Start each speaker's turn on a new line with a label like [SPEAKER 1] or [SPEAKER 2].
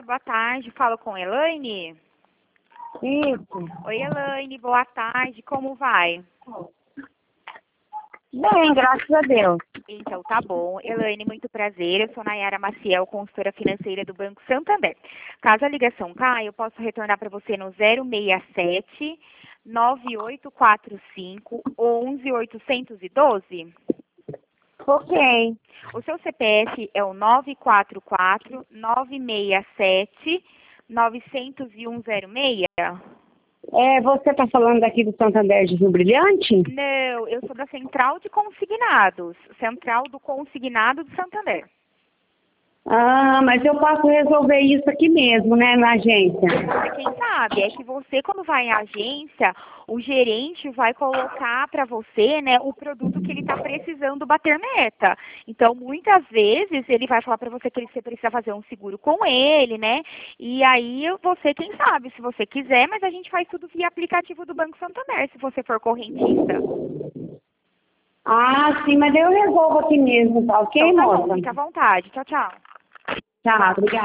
[SPEAKER 1] boa tarde. Falo com Elaine?
[SPEAKER 2] Isso.
[SPEAKER 1] Oi, Elaine, boa tarde. Como vai?
[SPEAKER 2] Bem, graças a Deus.
[SPEAKER 1] Então, tá bom. Elaine, muito prazer. Eu sou Nayara Maciel, consultora financeira do Banco Santander. Caso a ligação caia, eu posso retornar para você no 067 9845 11812?
[SPEAKER 2] Ok.
[SPEAKER 1] O seu CPF é o 944 967 90106?
[SPEAKER 2] Você está falando daqui do Santander de Rio Brilhante?
[SPEAKER 1] Não, eu sou da Central de Consignados, Central do Consignado de Santander.
[SPEAKER 2] Ah, mas eu posso resolver isso aqui mesmo, né, na agência.
[SPEAKER 1] Quem sabe, é que você, quando vai em agência, o gerente vai colocar para você, né, o produto que ele está precisando bater meta. Então, muitas vezes, ele vai falar para você que você precisa fazer um seguro com ele, né? E aí, você, quem sabe, se você quiser, mas a gente faz tudo via aplicativo do Banco Santander, se você for correntista.
[SPEAKER 2] Ah, sim, mas eu resolvo aqui mesmo, tá ok,
[SPEAKER 1] Então, tá
[SPEAKER 2] moça?
[SPEAKER 1] bom, fica à vontade. Tchau, tchau.
[SPEAKER 2] Tá, obrigada.